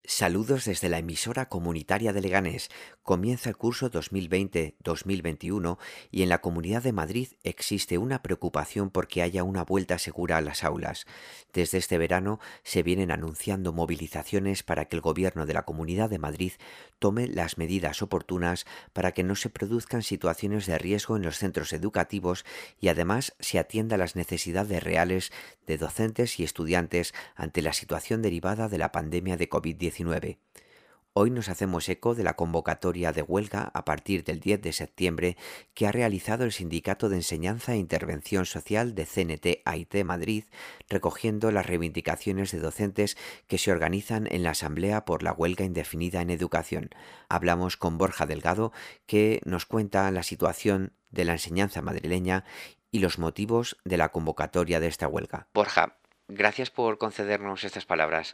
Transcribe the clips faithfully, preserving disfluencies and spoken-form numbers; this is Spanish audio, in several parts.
Saludos desde la emisora comunitaria de Leganés. Comienza el curso dos mil veinte-dos mil veintiuno y en la Comunidad de Madrid existe una preocupación porque haya una vuelta segura a las aulas. Desde este verano se vienen anunciando movilizaciones para que el Gobierno de la Comunidad de Madrid tome las medidas oportunas para que no se produzcan situaciones de riesgo en los centros educativos y además se atienda las necesidades reales de docentes y estudiantes ante la situación derivada de la pandemia de covid diecinueve. Hoy nos hacemos eco de la convocatoria de huelga a partir del diez de septiembre que ha realizado el Sindicato de Enseñanza e Intervención Social de C N T A I T Madrid, recogiendo las reivindicaciones de docentes que se organizan en la Asamblea por la Huelga Indefinida en Educación. Hablamos con Borja Delgado, que nos cuenta la situación de la enseñanza madrileña y los motivos de la convocatoria de esta huelga. Borja, gracias por concedernos estas palabras.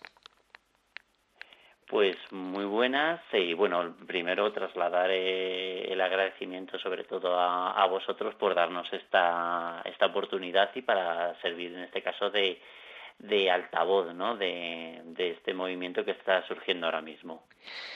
Pues muy buenas y bueno, primero trasladar eh, el agradecimiento sobre todo a, a vosotros por darnos esta, esta oportunidad y para servir en este caso de, de altavoz, ¿no? de, de este movimiento que está surgiendo ahora mismo.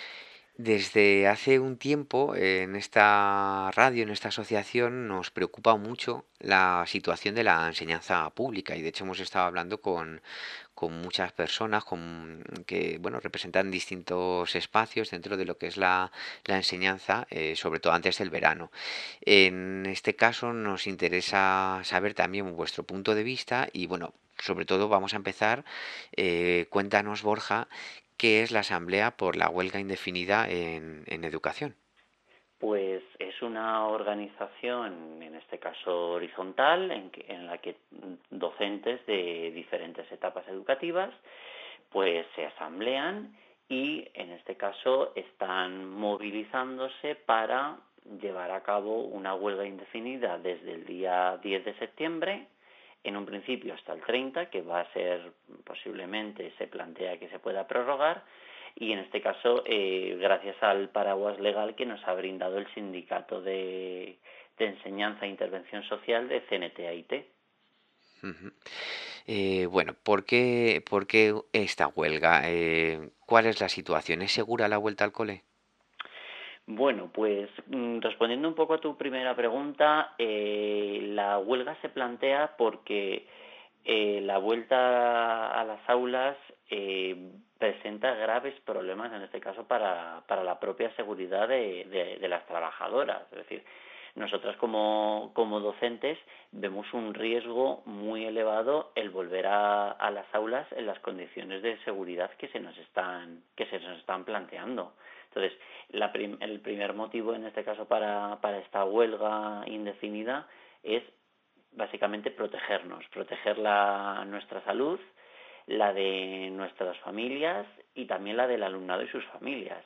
Desde hace un tiempo eh, en esta radio, en esta asociación, nos preocupa mucho la situación de la enseñanza pública y de hecho hemos estado hablando con, con muchas personas con, que bueno, representan distintos espacios dentro de lo que es la, la enseñanza, eh, sobre todo antes del verano. En este caso nos interesa saber también vuestro punto de vista y bueno, sobre todo vamos a empezar. Eh, cuéntanos, Borja, ¿qué es la Asamblea por la Huelga Indefinida en, en Educación? Pues es una organización, en este caso horizontal, en, que, en la que docentes de diferentes etapas educativas pues se asamblean y en este caso están movilizándose para llevar a cabo una huelga indefinida desde el día diez de septiembre, en un principio hasta el treinta, que va a ser posiblemente, se plantea que se pueda prorrogar, y en este caso eh, gracias al paraguas legal que nos ha brindado el Sindicato de, de Enseñanza e Intervención Social de C N T A I T. Ujú. Eh, bueno, ¿por qué, por qué esta huelga? Eh, ¿cuál es la situación? ¿Es segura la vuelta al cole? Bueno, pues mm, respondiendo un poco a tu primera pregunta, eh, la huelga se plantea porque eh, la vuelta a las aulas eh, presenta graves problemas, en este caso, para, para la propia seguridad de, de, de las trabajadoras. Es decir, nosotras como, como docentes vemos un riesgo muy elevado el volver a, a las aulas en las condiciones de seguridad que se nos están, que se nos están planteando. Entonces, la prim, el primer motivo en este caso para, para esta huelga indefinida es básicamente protegernos, proteger la, nuestra salud, la de nuestras familias y también la del alumnado y sus familias.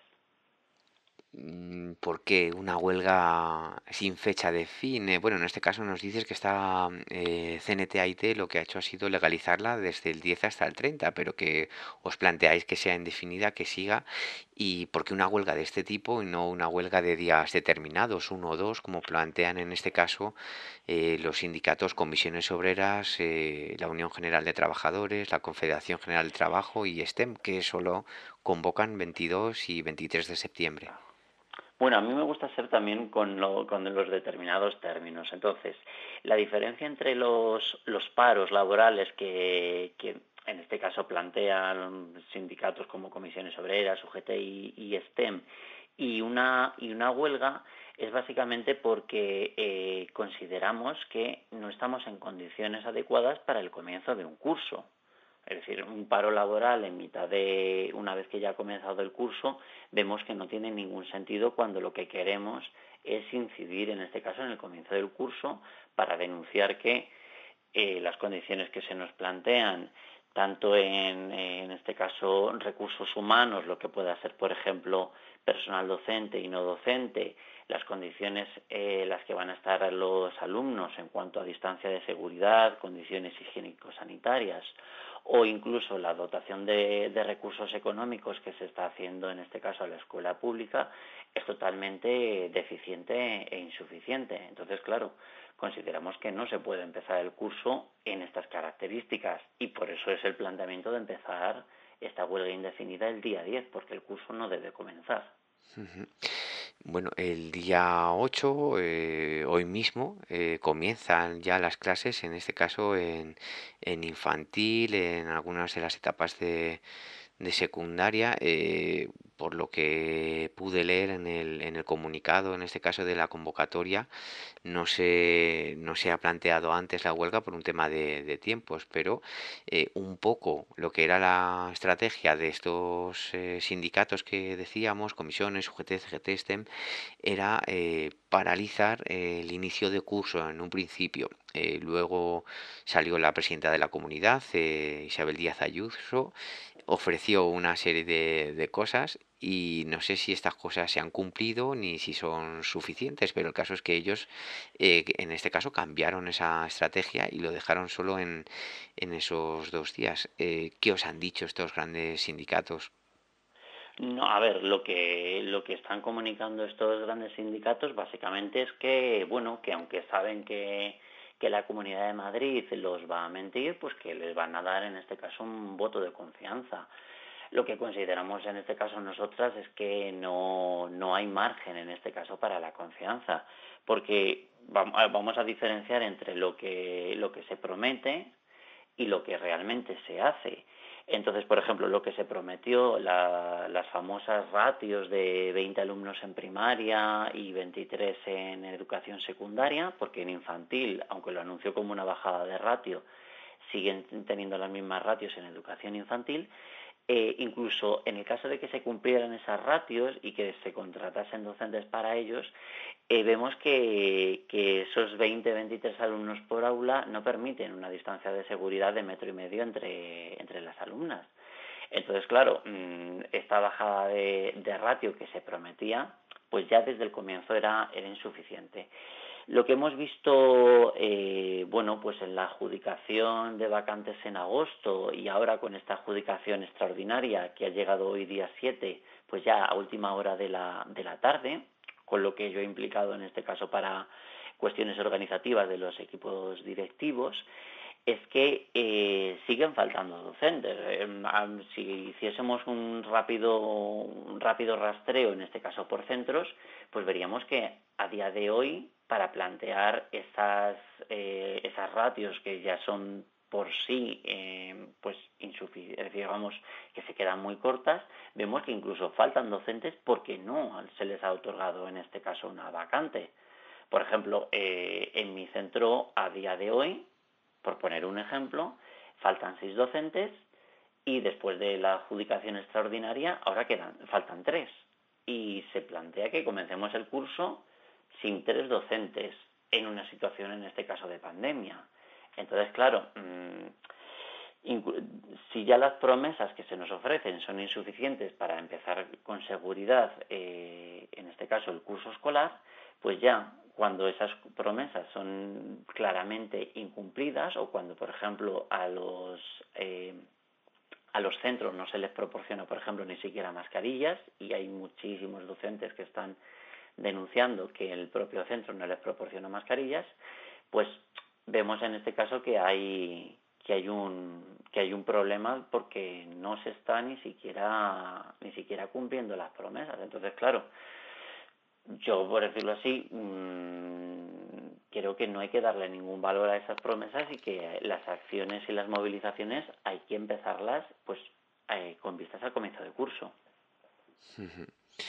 Mm, ¿Por qué una huelga sin fecha de fin? Eh, bueno, en este caso nos dices que está eh, C N T A I T lo que ha hecho ha sido legalizarla desde el diez hasta el treinta, pero que os planteáis que sea indefinida, que siga. ¿Y por qué una huelga de este tipo y no una huelga de días determinados, uno o dos, como plantean en este caso eh, los sindicatos, comisiones obreras, eh, la Unión General de Trabajadores, la Confederación General del Trabajo y STEM, que solo convocan veintidós y veintitrés de septiembre? Bueno, a mí me gusta ser también con, lo, con los determinados términos. Entonces, la diferencia entre los, los paros laborales que, que en este caso plantean sindicatos como comisiones obreras, U G T y, y STEM, y una, y una huelga es básicamente porque eh, consideramos que no estamos en condiciones adecuadas para el comienzo de un curso. Es decir, un paro laboral en mitad de, una vez que ya ha comenzado el curso, vemos que no tiene ningún sentido cuando lo que queremos es incidir, en este caso, en el comienzo del curso para denunciar que eh, las condiciones que se nos plantean, tanto en, en este caso, recursos humanos, lo que pueda ser, por ejemplo, personal docente y no docente, las condiciones en eh, las que van a estar los alumnos en cuanto a distancia de seguridad, condiciones higiénico-sanitarias, o incluso la dotación de, de recursos económicos que se está haciendo, en este caso, a la escuela pública, es totalmente deficiente e insuficiente. Entonces, claro, consideramos que no se puede empezar el curso en estas características y por eso es el planteamiento de empezar esta huelga indefinida el día diez, porque el curso no debe comenzar. Ujú. Bueno, el día ocho, eh, hoy mismo, eh, comienzan ya las clases, en este caso en, en infantil, en algunas de las etapas de, de secundaria, eh, por lo que pude leer en el, en el comunicado, en este caso de la convocatoria. No se, no se ha planteado antes la huelga por un tema de, de tiempos, pero eh, un poco lo que era la estrategia de estos eh, sindicatos que decíamos, comisiones, U G T, C G T, STEM, era eh, paralizar eh, el inicio de curso en un principio. Eh, luego salió la presidenta de la comunidad, eh, Isabel Díaz Ayuso, ofreció una serie de, de cosas y no sé si estas cosas se han cumplido ni si son suficientes, pero el caso es que ellos, eh, en este caso, cambiaron esa estrategia y lo dejaron solo en, en esos dos días. Eh, ¿qué os han dicho estos grandes sindicatos? No, a ver, lo que lo que están comunicando estos grandes sindicatos básicamente es que, bueno, que aunque saben que, que la Comunidad de Madrid los va a mentir, pues que les van a dar en este caso un voto de confianza. Lo que consideramos en este caso nosotras es que no, no hay margen en este caso para la confianza, porque vamos a diferenciar entre lo que, lo que se promete y lo que realmente se hace. Entonces, por ejemplo, lo que se prometió, la, las famosas ratios de veinte alumnos en primaria y veintitrés en educación secundaria, porque en infantil, aunque lo anunció como una bajada de ratio, siguen teniendo las mismas ratios en educación infantil. Eh, incluso en el caso de que se cumplieran esas ratios y que se contratasen docentes para ellos, eh, vemos que, que esos veinte veintitrés alumnos por aula no permiten una distancia de seguridad de metro y medio entre, entre las alumnas. Entonces, claro, esta bajada de, de ratio que se prometía, pues ya desde el comienzo era, era insuficiente. Lo que hemos visto, eh, bueno, pues en la adjudicación de vacantes en agosto y ahora con esta adjudicación extraordinaria que ha llegado hoy día siete, pues ya a última hora de la, de la tarde, con lo que yo he implicado en este caso para cuestiones organizativas de los equipos directivos, es que eh, siguen faltando docentes. Eh, si hiciésemos un rápido, un rápido rastreo, en este caso por centros, pues veríamos que a día de hoy, para plantear esas, eh, esas ratios que ya son por sí eh, pues insuficientes, digamos que se quedan muy cortas, vemos que incluso faltan docentes porque no se les ha otorgado en este caso una vacante. Por ejemplo, eh, en mi centro a día de hoy, por poner un ejemplo, faltan seis docentes y después de la adjudicación extraordinaria ahora quedan, faltan tres. Y se plantea que comencemos el curso sin tres docentes en una situación, en este caso, de pandemia. Entonces, claro, mmm, si ya las promesas que se nos ofrecen son insuficientes para empezar con seguridad, eh, en este caso, el curso escolar, pues ya cuando esas promesas son claramente incumplidas o cuando, por ejemplo, a los eh, a los centros no se les proporciona, por ejemplo, ni siquiera mascarillas, y hay muchísimos docentes que están denunciando que el propio centro no les proporciona mascarillas, pues vemos en este caso que hay que hay un que hay un problema porque no se está ni siquiera ni siquiera cumpliendo las promesas. Entonces, claro, yo, por decirlo así, mmm, creo que no hay que darle ningún valor a esas promesas y que las acciones y las movilizaciones hay que empezarlas pues eh, con vistas al comienzo del curso. Ujú.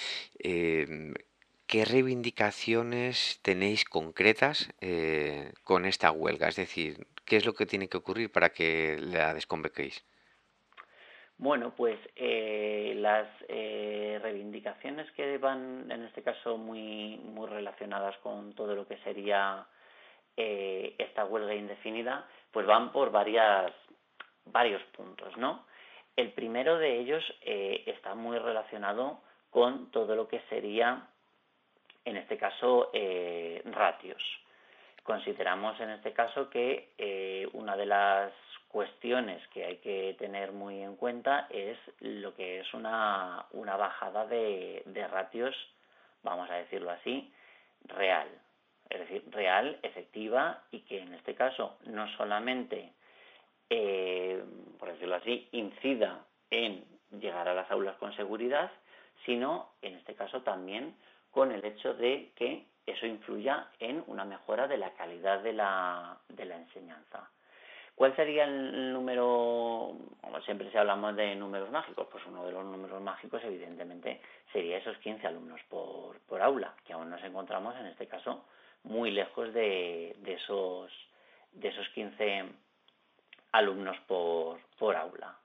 Em, ¿qué reivindicaciones tenéis concretas eh, con esta huelga? Es decir, ¿qué es lo que tiene que ocurrir para que la desconvoquéis? Bueno, pues eh, las eh, reivindicaciones que van, en este caso, muy, muy relacionadas con todo lo que sería eh, esta huelga indefinida, pues van por varias, varios puntos, ¿no? El primero de ellos eh, está muy relacionado con todo lo que sería, en este caso, eh, ratios. Consideramos en este caso que eh, una de las cuestiones que hay que tener muy en cuenta es lo que es una, una bajada de, de ratios, vamos a decirlo así, real. Es decir, real, efectiva y que en este caso no solamente, eh, por decirlo así, incida en llegar a las aulas con seguridad, sino en este caso también con el hecho de que eso influya en una mejora de la calidad de la, de la enseñanza. ¿Cuál sería el número? Como siempre se hablamos de números mágicos, pues uno de los números mágicos evidentemente sería esos quince alumnos por, por aula, que aún nos encontramos en este caso muy lejos de, de esos de esos quince alumnos por, por aula.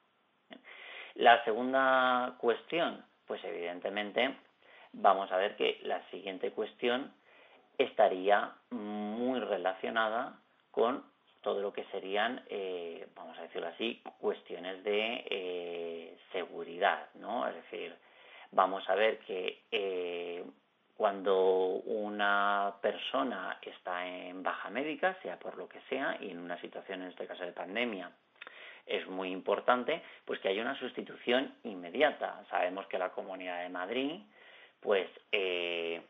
La segunda cuestión, pues evidentemente vamos a ver que la siguiente cuestión estaría muy relacionada con todo lo que serían, eh, vamos a decirlo así, cuestiones de eh, seguridad, ¿no? Es decir, vamos a ver que eh, cuando una persona está en baja médica, sea por lo que sea, y en una situación, en este caso de pandemia, es muy importante pues que haya una sustitución inmediata. Sabemos que la Comunidad de Madrid pues eh,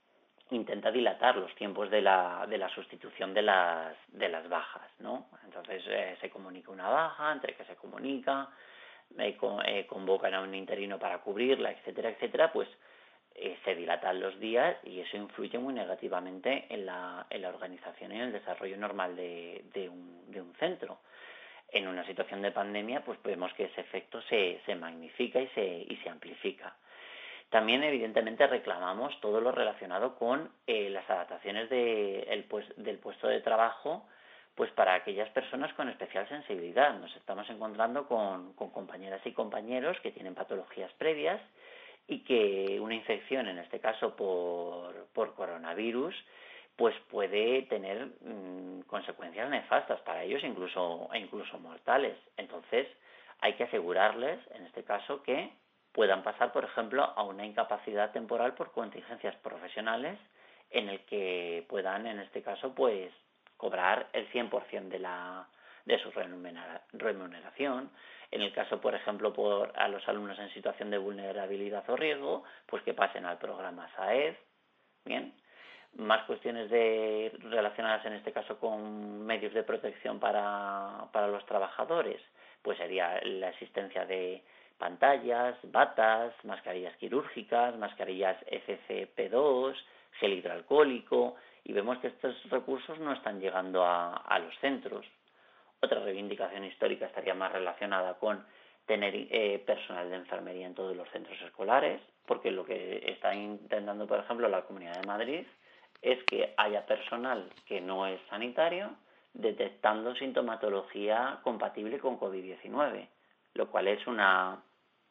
intenta dilatar los tiempos de la, de la sustitución de las, de las bajas, ¿no? Entonces eh, se comunica una baja, entre que se comunica, eh, con, eh, convocan a un interino para cubrirla, etcétera, etcétera, pues eh, se dilatan los días y eso influye muy negativamente en la, en la organización y en el desarrollo normal de, de, un, de un centro. En una situación de pandemia, pues vemos que ese efecto se, se magnifica y se, y se amplifica. También, evidentemente, reclamamos todo lo relacionado con eh, las adaptaciones de, el, pues, del puesto de trabajo, pues para aquellas personas con especial sensibilidad. Nos estamos encontrando con, con compañeras y compañeros que tienen patologías previas y que una infección, en este caso por, por coronavirus, pues puede tener mmm, consecuencias nefastas para ellos, incluso, e incluso mortales. Entonces, hay que asegurarles, en este caso, que puedan pasar, por ejemplo, a una incapacidad temporal por contingencias profesionales en el que puedan, en este caso, pues cobrar el cien por ciento de, la, de su remuneración. En el caso, por ejemplo, por a los alumnos en situación de vulnerabilidad o riesgo, pues que pasen al programa SAED, ¿bien? Más cuestiones de, relacionadas en este caso con medios de protección para, para los trabajadores, pues sería la existencia de pantallas, batas, mascarillas quirúrgicas, mascarillas F F P dos, gel hidroalcohólico, y vemos que estos recursos no están llegando a, a los centros. Otra reivindicación histórica estaría más relacionada con tener eh, personal de enfermería en todos los centros escolares, porque lo que está intentando, por ejemplo, la Comunidad de Madrid es que haya personal que no es sanitario detectando sintomatología compatible con covid diecinueve, lo cual es una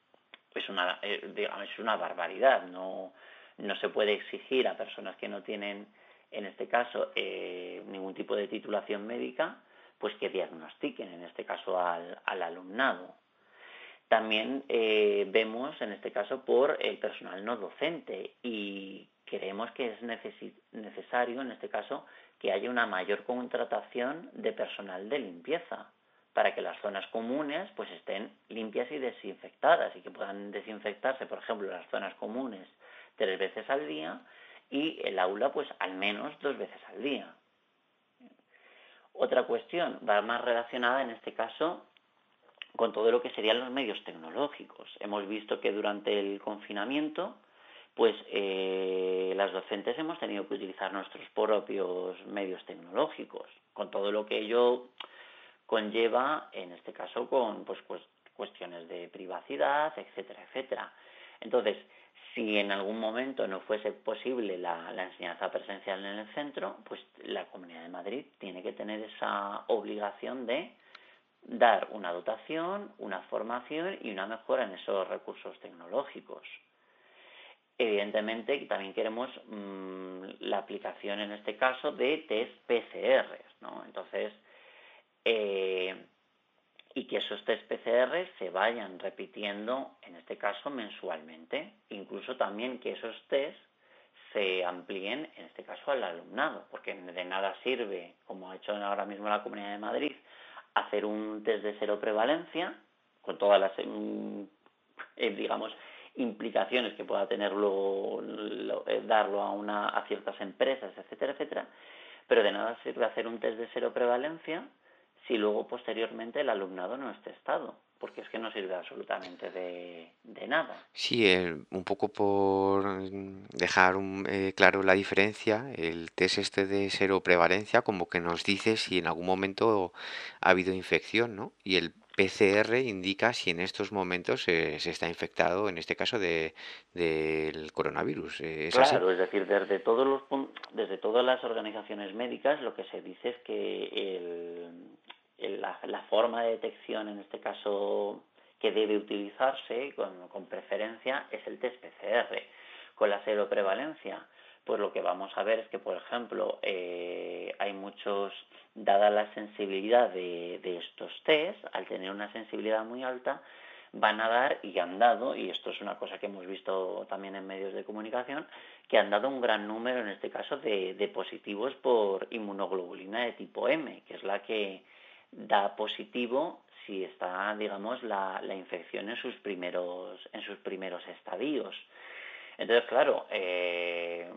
es una eh, digamos, es una barbaridad. No, no se puede exigir a personas que no tienen, en este caso, eh, ningún tipo de titulación médica, pues que diagnostiquen, en este caso, al, al alumnado. También eh, vemos, en este caso, por el personal no docente y creemos que es neces- necesario, en este caso, que haya una mayor contratación de personal de limpieza para que las zonas comunes pues estén limpias y desinfectadas y que puedan desinfectarse, por ejemplo, las zonas comunes tres veces al día y el aula pues al menos dos veces al día. Otra cuestión va más relacionada, en este caso, con todo lo que serían los medios tecnológicos. Hemos visto que durante el confinamiento, pues eh, las docentes hemos tenido que utilizar nuestros propios medios tecnológicos, con todo lo que ello conlleva, en este caso, con pues, pues cuestiones de privacidad, etcétera, etcétera. Entonces, si en algún momento no fuese posible la, la enseñanza presencial en el centro, pues la Comunidad de Madrid tiene que tener esa obligación de dar una dotación, una formación y una mejora en esos recursos tecnológicos. Evidentemente, también queremos mmm, la aplicación, en este caso, de test P C Rs, ¿no? Entonces, eh, y que esos test P C R se vayan repitiendo, en este caso, mensualmente. Incluso también que esos test se amplíen, en este caso, al alumnado, porque de nada sirve, como ha hecho ahora mismo la Comunidad de Madrid, hacer un test de cero prevalencia, con todas las, eh, digamos, implicaciones que pueda tener luego lo, eh, darlo a, una, a ciertas empresas, etcétera, etcétera, pero de nada sirve hacer un test de cero prevalencia si luego posteriormente el alumnado no es testado, porque es que no sirve absolutamente de, de nada. Sí, eh, un poco por mm, dejar un- eh, claro la diferencia, el test este de seroprevalencia como que nos dice si en algún momento ha habido infección, ¿no? Y el P C R indica si en estos momentos eh, se está infectado, en este caso de, del coronavirus. Eh, ¿es así? Claro, es decir, desde todos los pun- desde todas las organizaciones médicas lo que se dice es que el- el- la, la forma de detección, en este caso, que debe utilizarse con, con preferencia es el test P C R. Con la seroprevalencia, pues lo que vamos a ver es que, por ejemplo, eh, hay muchos, dada la sensibilidad de, de estos test, al tener una sensibilidad muy alta, van a dar y han dado, y esto es una cosa que hemos visto también en medios de comunicación, que han dado un gran número, en este caso, de, de positivos por inmunoglobulina de tipo M, que es la que da positivo si está, digamos, la, la infección en sus primeros, en sus primeros estadios. Entonces, claro, eh,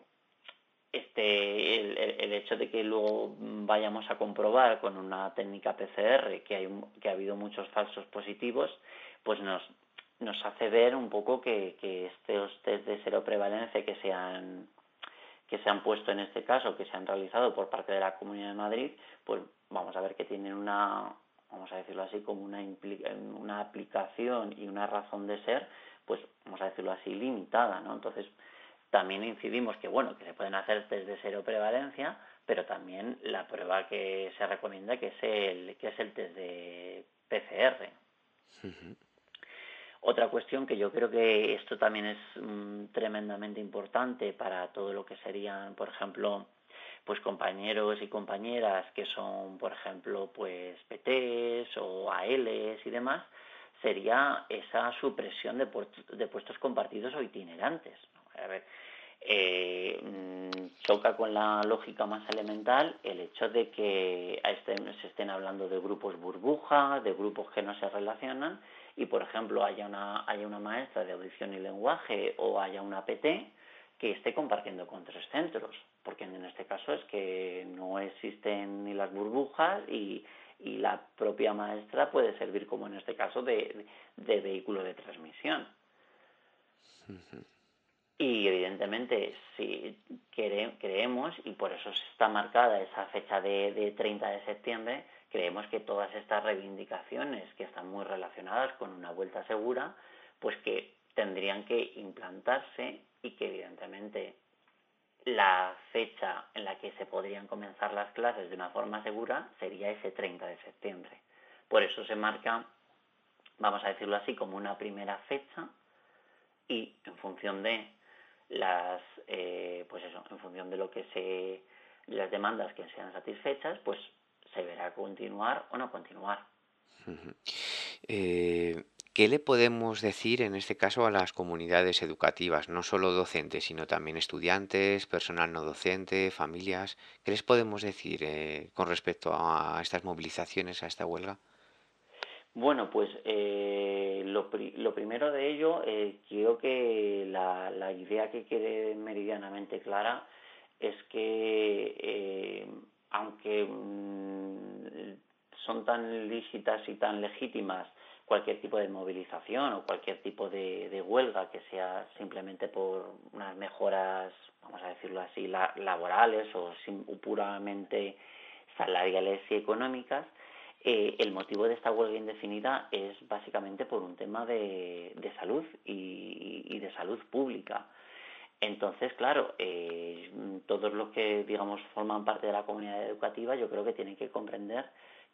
este, el, el, hecho de que luego vayamos a comprobar con una técnica P C R que, hay, que ha habido muchos falsos positivos, pues nos, nos hace ver un poco que, que estos test de seroprevalencia que se han que se han puesto en este caso, que se han realizado por parte de la Comunidad de Madrid, pues vamos a ver que tienen una, vamos a decirlo así, como una, una aplicación y una razón de ser, pues vamos a decirlo así, limitada, ¿no? Entonces, también incidimos que, bueno, que se pueden hacer test de seroprevalencia, pero también la prueba que se recomienda que es el, que es el test de P C R. Ujú. Otra cuestión que yo creo que esto también es mm, tremendamente importante para todo lo que serían, por ejemplo, pues compañeros y compañeras que son, por ejemplo, pues P Ts o A Ls y demás, sería esa supresión de, puestos, de puestos compartidos o itinerantes. A ver, eh, choca con la lógica más elemental el hecho de que estén, se estén hablando de grupos burbuja, de grupos que no se relacionan, y por ejemplo haya una, haya una maestra de audición y lenguaje o haya una P T que esté compartiendo con tres centros, porque en este caso es que no existen ni las burbujas y, y la propia maestra puede servir como en este caso de, de vehículo de transmisión. Ujú. Y evidentemente, si quere, creemos, y por eso está marcada esa fecha de, de treinta de septiembre, creemos que todas estas reivindicaciones que están muy relacionadas con una vuelta segura, pues que tendrían que implantarse y que evidentemente la fecha en la que se podrían comenzar las clases de una forma segura sería ese treinta de septiembre. Por eso se marca, vamos a decirlo así, como una primera fecha y en función de las eh, pues eso, en función de lo que se las demandas que sean satisfechas, pues se verá continuar o no continuar. Ujú. Eh, ¿qué le podemos decir en este caso a las comunidades educativas, no solo docentes, sino también estudiantes, personal no docente, familias? ¿Qué les podemos decir eh, con respecto a estas movilizaciones, a esta huelga? Bueno, pues eh, lo, pri- lo primero de ello, eh, creo que la, la idea que quede meridianamente clara es que eh, aunque mm, son tan lícitas y tan legítimas cualquier tipo de movilización o cualquier tipo de, de huelga que sea simplemente por unas mejoras, vamos a decirlo así, la- laborales o, sim- o puramente salariales y económicas, eh, el motivo de esta huelga indefinida es básicamente por un tema de, de salud y, y de salud pública. Entonces, claro, eh, todos los que, digamos, forman parte de la comunidad educativa, yo creo que tienen que comprender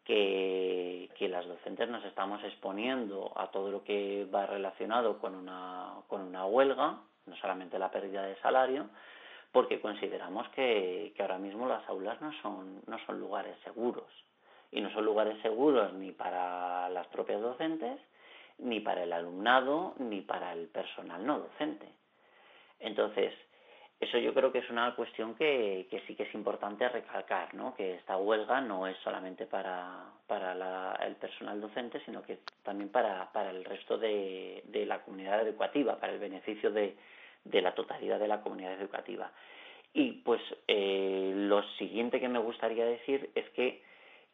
que, que las docentes nos estamos exponiendo a todo lo que va relacionado con una, con una huelga, no solamente la pérdida de salario, porque consideramos que, que ahora mismo las aulas no son, no son lugares seguros. Y no son lugares seguros ni para las propias docentes, ni para el alumnado, ni para el personal no docente. Entonces, eso yo creo que es una cuestión que, que sí que es importante recalcar, ¿no? Que esta huelga no es solamente para, para la, el personal docente, sino que también para, para el resto de, de la comunidad educativa, para el beneficio de, de la totalidad de la comunidad educativa. Y pues eh, lo siguiente que me gustaría decir es que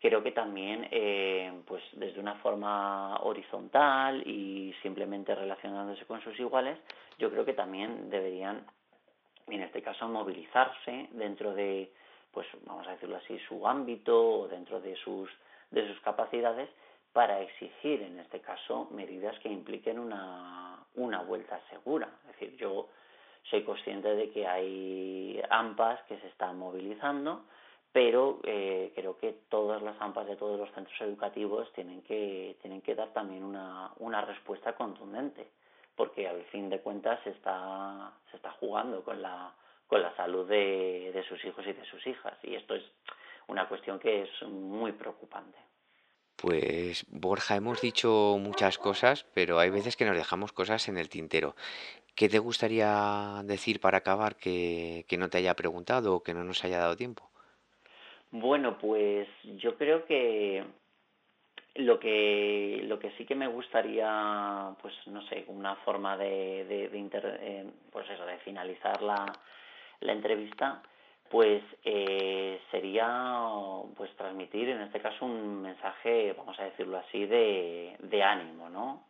creo que también, eh, pues desde una forma horizontal y simplemente relacionándose con sus iguales, yo creo que también deberían, en este caso, movilizarse dentro de, pues vamos a decirlo así, su ámbito o dentro de sus de sus capacidades para exigir, en este caso, medidas que impliquen una, una vuelta segura. Es decir, yo soy consciente de que hay AMPAs que se están movilizando, pero eh, creo que todas las AMPAs de todos los centros educativos tienen que tienen que dar también una, una respuesta contundente, porque al fin de cuentas se está se está jugando con la con la salud de, de sus hijos y de sus hijas, y esto es una cuestión que es muy preocupante. Pues Borja, hemos dicho muchas cosas, pero hay veces que nos dejamos cosas en el tintero. ¿Qué te gustaría decir para acabar que, que no te haya preguntado o que no nos haya dado tiempo? Bueno, pues yo creo que lo que lo que sí que me gustaría, pues no sé, una forma de, de, de inter- eh, pues eso, de finalizar la, la entrevista, pues eh, sería pues transmitir en este caso un mensaje, vamos a decirlo así, de, de ánimo, ¿no?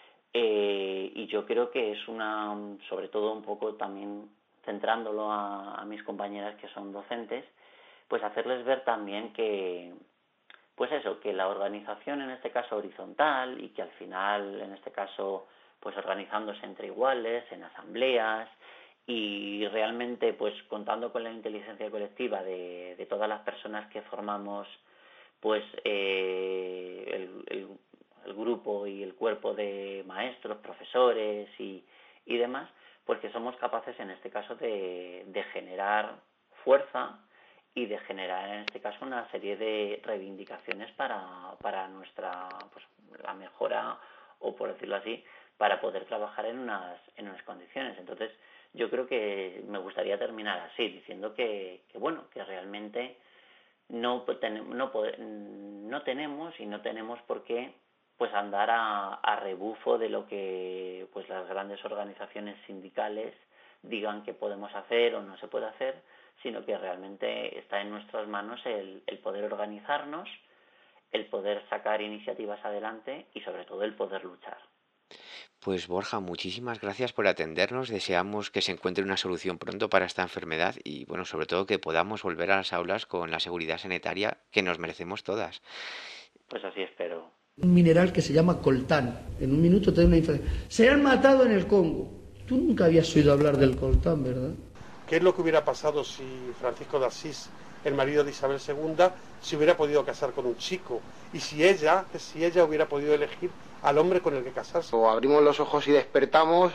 Eh, y yo creo que es una, sobre todo un poco también centrándolo a, a mis compañeras que son docentes, pues hacerles ver también que, pues eso, que la organización en este caso horizontal y que al final en este caso pues organizándose entre iguales, en asambleas y realmente pues contando con la inteligencia colectiva de, de todas las personas que formamos pues eh, el, el, el grupo y el cuerpo de maestros, profesores y, y demás, pues que somos capaces en este caso de, de generar fuerza y de generar en este caso una serie de reivindicaciones para, para nuestra, pues la mejora, o por decirlo así, para poder trabajar en unas, en unas condiciones. Entonces, yo creo que me gustaría terminar así, diciendo que, que bueno, que realmente no, no, no tenemos y no tenemos por qué pues andar a, a rebufo de lo que pues las grandes organizaciones sindicales digan que podemos hacer o no se puede hacer, sino que realmente está en nuestras manos el, el poder organizarnos, el poder sacar iniciativas adelante y sobre todo el poder luchar. Pues Borja, muchísimas gracias por atendernos. Deseamos que se encuentre una solución pronto para esta enfermedad y, bueno, sobre todo que podamos volver a las aulas con la seguridad sanitaria que nos merecemos todas. Pues así espero. Un mineral que se llama coltán. En un minuto te da una información. Se han matado en el Congo. Tú nunca habías oído hablar del coltán, ¿verdad? ¿Qué es lo que hubiera pasado si Francisco de Asís, el marido de Isabel segunda, se hubiera podido casar con un chico? Y si ella, si ella hubiera podido elegir al hombre con el que casarse. O abrimos los ojos y despertamos,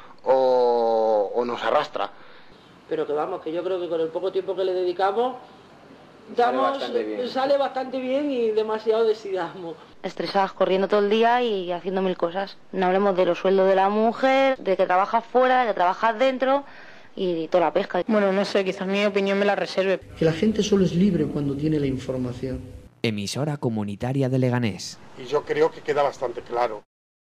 o, o nos arrastra. Pero que vamos, que yo creo que con el poco tiempo que le dedicamos, damos, sale, bastante bien. sale bastante bien y demasiado decidamos. Estresadas corriendo todo el día y haciendo mil cosas. No hablemos de los sueldos de la mujer, de que trabajas fuera, de que trabajas dentro y toda la pesca. Bueno, no sé, quizás mi opinión me la reserve. Que la gente solo es libre cuando tiene la información. Emisora comunitaria de Leganés. Y yo creo que queda bastante claro.